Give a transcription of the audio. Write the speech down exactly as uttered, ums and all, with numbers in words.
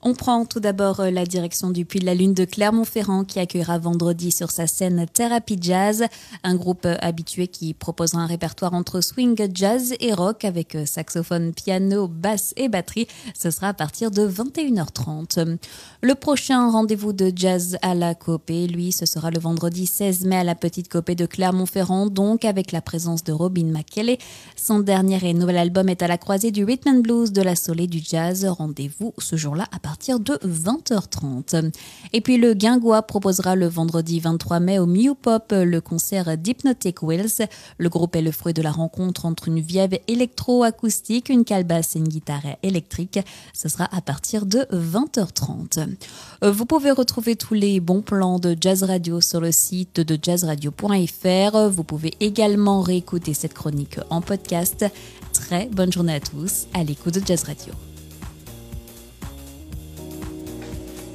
On prend tout d'abord la direction du Puy de la Lune de Clermont-Ferrand qui accueillera vendredi sur sa scène Thérapie Jazz, un groupe habitué qui proposera un répertoire entre swing, jazz et rock avec saxophone, piano, basse et batterie. Ce sera à partir de vingt et une heures trente. Le prochain rendez-vous de jazz à la Copée, lui, ce sera le vendredi seize mai à la Petite Copée de Clermont-Ferrand, donc avec la présence de Robin McKelley. Son dernier et nouvel album est à la croisée du rhythm and blues, de la soul et du jazz. Rendez-vous ce jour-là à partir de vingt heures trente. Et puis le Guingois proposera le vendredi vingt-trois mai au Mew Pop le concert d'Hypnotic Wheels. Le groupe est le fruit de la rencontre entre une vieille électro-acoustique, une calebasse et une guitare électrique. Ce sera à partir de vingt heures trente. Vous pouvez retrouver tous les bons plans de Jazz Radio sur le site de jazz radio point f r. Vous pouvez également réécouter cette chronique en podcast. Très bonne journée à tous à l'écoute de Jazz Radio.